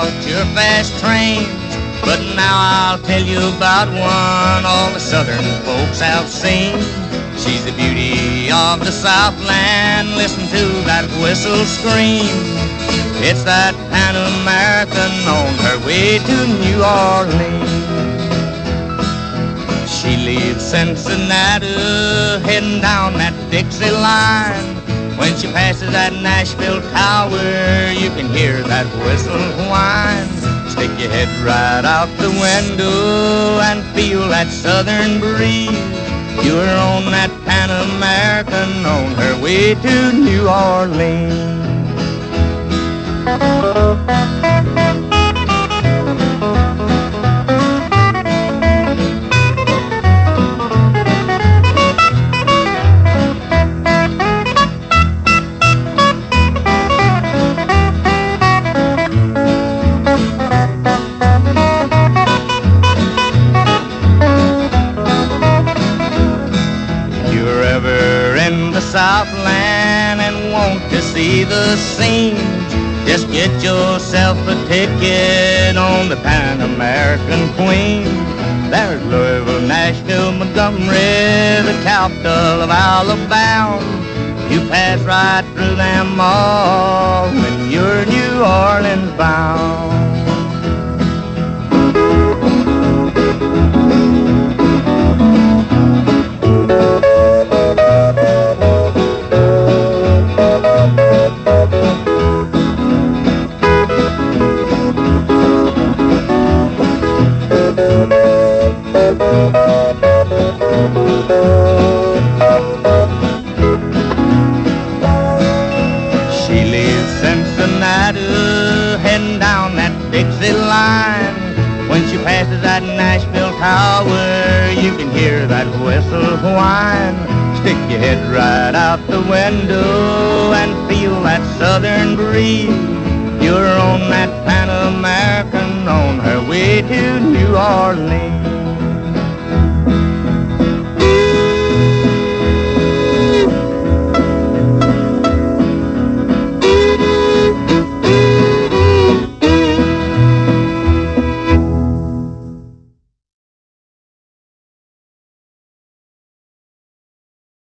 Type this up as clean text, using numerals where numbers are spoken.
about your fast trains, but now I'll tell you about one all the southern folks have seen. She's the beauty of the Southland. Listen to that whistle scream. It's that Pan American on her way to New Orleans. She leaves Cincinnati, heading down that Dixie line. When she passes that Nashville tower, you can hear that whistle whine. Stick your head right out the window and feel that southern breeze. You're on that Pan American on her way to New Orleans. Southland and want to see the scenes, just get yourself a ticket on the Pan American Queen. There's Louisville, Nashville, Montgomery, the capital of Alabama. You pass right through them all when you're New Orleans bound. She leaves Cincinnati, heading down that Dixie line. When she passes that Nashville tower, you can hear that whistle whine. Stick your head right out the window and feel that southern breeze. You're on that Pan American on her way to New Orleans.